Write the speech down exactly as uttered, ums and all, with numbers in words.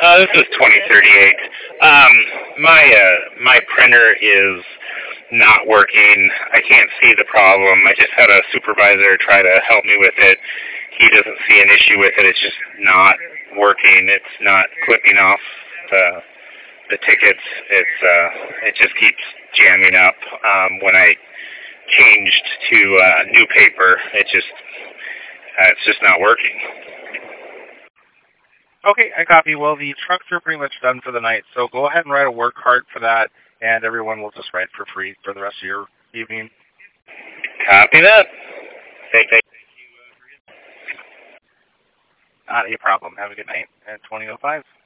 Uh, this is twenty thirty-eight. Um, my uh, my printer is not working. I can't see the problem. I just had a supervisor try to help me with it. He doesn't see an issue with it. It's just not working. It's not clipping off the the tickets. It's uh, it just keeps jamming up. Um, when I changed to uh, new paper, it just uh, it's just not working. Okay, I copy. Well, the trucks are pretty much done for the night, so go ahead and write a work card for that, and everyone will just ride for free for the rest of your evening. Copy that. Thank you. Not a problem. Have a good night. At twenty oh five.